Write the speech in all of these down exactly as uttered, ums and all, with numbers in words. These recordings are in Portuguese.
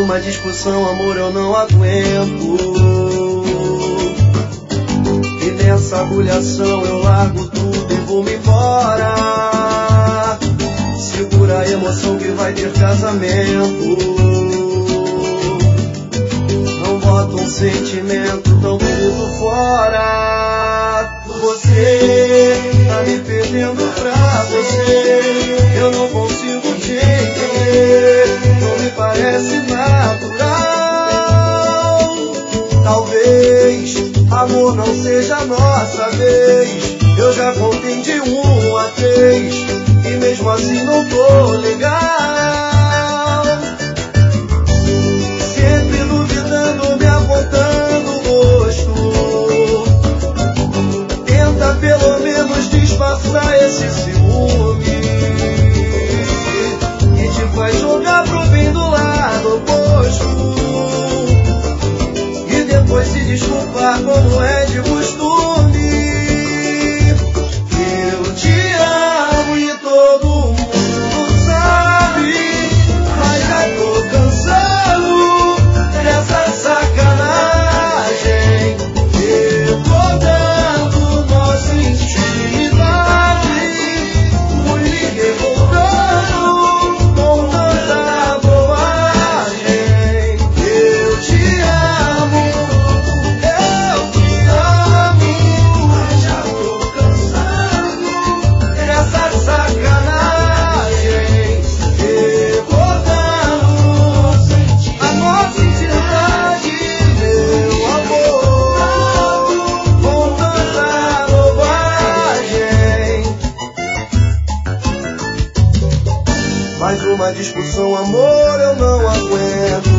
uma discussão, amor, eu não aguento. E nessa agulhação eu largo tudo e vou-me embora. Segura a emoção que vai ter casamento. Não bota um sentimento tão bonito fora. Você tá me perdendo pra você. Eu não consigo te entender. Não me parece natural. Talvez amor não seja a nossa vez. Eu já contei de um a três e mesmo assim não tô legal. Sempre duvidando, me apontando o rosto. Tenta pelo menos disfarçar esse ciúme que te faz jogar pro bem do lado oposto e depois se desculpar como é de costume. Eu te amo e todo mundo sabe, mas já tô cansado dessa sacanagem. Recordando nossa intimidade, fui me revoltando com tanta bobagem. Eu te amo, eu te amo, mas já tô cansado dessa sacanagem. Recordando a nossa intimidade, meu amor, com tanta bobagem. Mais uma discussão, amor, eu não aguento.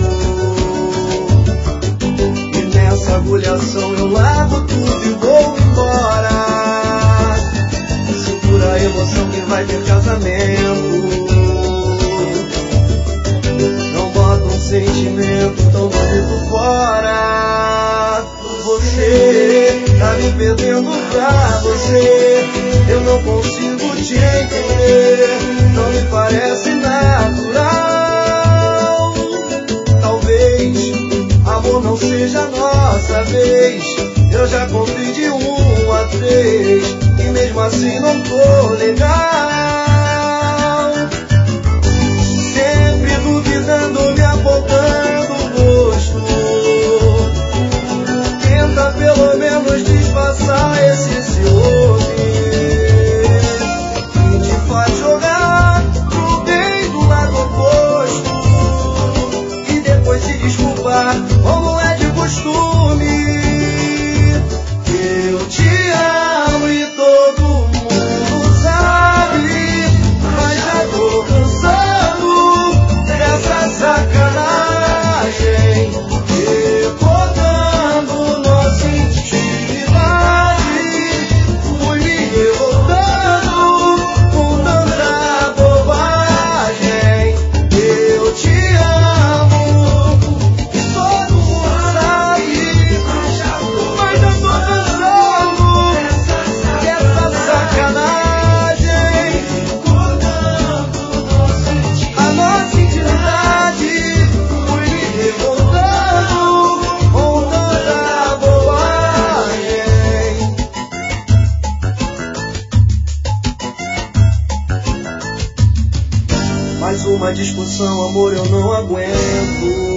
E nessa agulhação eu largo tudo e vou embora. Segura a emoção que vai ter casamento. Não bota um sentimento tão bonito fora. Você tá me perdendo pra você. Eu não consigo te entender. Não me parece natural. Talvez amor não seja a nossa vez. Eu já contei de um a três e mesmo assim não tô legal. Sempre duvidando, me apontando o rosto. Tenta pelo menos disfarçar esse ciúme que te faz jogar pro bem do lado oposto e depois se desculpar como é de costume. Eu te amo e todo mundo sabe, mas já tô cansado dessa sacanagem. Recordando nossa intimidade, fui me revoltando com tanta bobagem. Eu te amo e todo mundo sabe, mas já tô cansado dessa sacanagem. A nossa intimidade, fui me revoltando com tanta bobagem. Mais uma discussão, amor, eu não aguento.